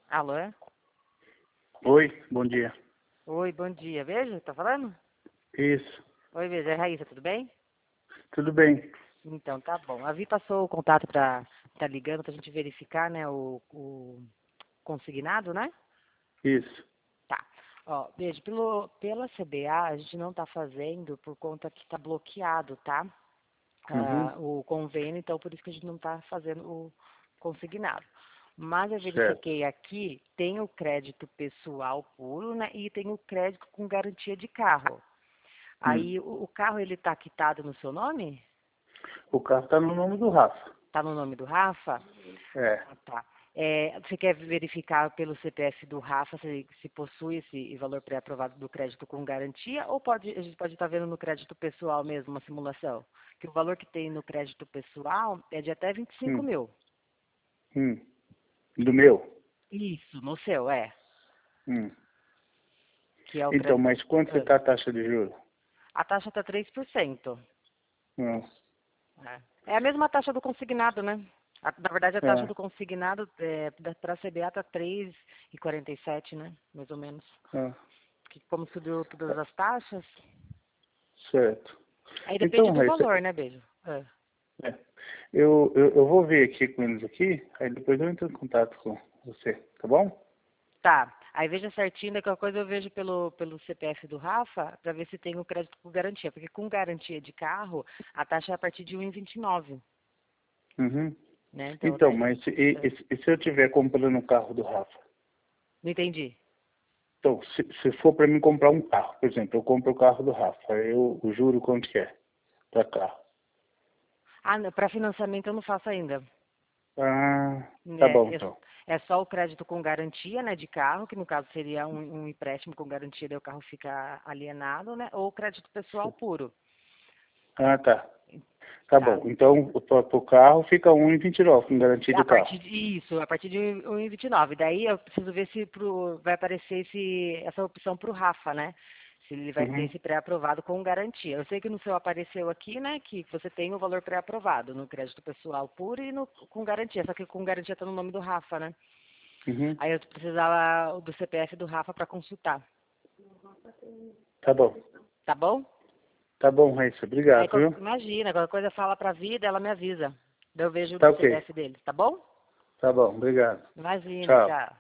Alô? É? Oi, bom dia. Oi, bom dia. Veja, tá falando? Isso, Oi, Veja. É Raíssa, tudo bem? tudo bem. Então, tá bom. A Vi passou o contato pra tá ligando pra gente verificar, né, o consignado, né? Isso. Tá. Ó, veja, pela CBA a gente não tá fazendo por conta que tá bloqueado, tá? Uhum, O convênio, então por isso que a gente não tá fazendo o consignado. Mas eu certo. verifiquei aqui, tem o crédito pessoal puro, né? E tem o crédito com garantia de carro. Hum. Aí o carro ele tá quitado no seu nome? O carro tá no nome do Rafa. Tá no nome do Rafa? É. Ah, tá. Você quer verificar pelo CPF do Rafa se possui esse valor pré-aprovado do crédito com garantia ou a gente pode estar vendo no crédito pessoal mesmo uma simulação? Que o valor que tem no crédito pessoal é de até 25 Hum, mil. hum. Do meu? Isso, no seu, é. Hum. Que é o Então, crédito. mas quanto que Ah. tá a taxa de juros? A taxa está 3%. Hum. É a mesma taxa do consignado, né? Na verdade, a taxa É, do consignado para a CBA está 3,47, né? Mais ou menos. é, Que como subiu todas as taxas, certo. aí depende Então, do Raíssa, valor, né, Beijo? É. é, eu vou ver aqui com eles aqui, aí depois eu entro em contato com você, tá bom? Tá. Aí veja certinho, qualquer coisa eu vejo pelo CPF do Rafa, para ver se tem o crédito com garantia. Porque com garantia de carro, a taxa é a partir de 1,29, Uhum. né? Então, Então, daí... mas é. e se eu estiver comprando um carro do Rafa? Não entendi. Então, se for para mim comprar um carro, por exemplo, eu compro o carro do Rafa, eu juro quanto que é para carro. Ah, para financiamento eu não faço ainda. Ah, tá bom É, é, então. é só o crédito com garantia, né, de carro, que no caso seria um empréstimo com garantia, daí o carro fica alienado, né, ou crédito pessoal puro, Ah, tá. Tá tá? bom. Então, para o carro fica 1,29 com garantia A do partir carro. de isso, a partir de 1,29. Daí eu preciso ver se vai aparecer essa opção para o Rafa, né? Se ele vai ter Uhum, esse pré-aprovado com garantia. Eu sei que no seu apareceu aqui, né, que você tem o valor pré-aprovado no crédito pessoal puro e com garantia, só que com garantia está no nome do Rafa, né? uhum. Aí eu precisava do CPF do Rafa para consultar, Tá bom. tá bom? Tá bom, Raíssa. Aí Obrigado, viu? imagina, qualquer coisa fala para a vida, ela me avisa. Daí eu vejo Tá no ok. CPF dele, tá bom? Tá bom. Obrigado. Imagina, Tchau. tchau.